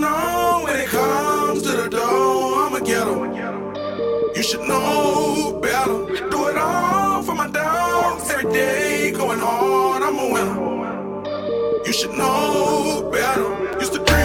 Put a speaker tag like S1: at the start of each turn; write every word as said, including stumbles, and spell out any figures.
S1: know when it comes to the dough, I'ma get 'em. You should know better. Do it all for my dogs. Every day going hard, I'm a winner. You should know better. Used to dream